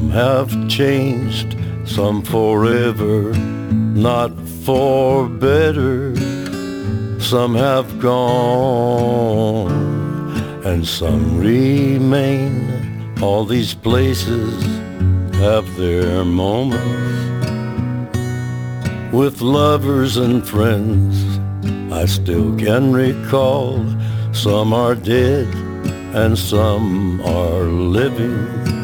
Some have changed, some forever, not for better. Some have gone, and some remain. All these places have their moments. With lovers and friends, I still can recall. Some are dead and some are living.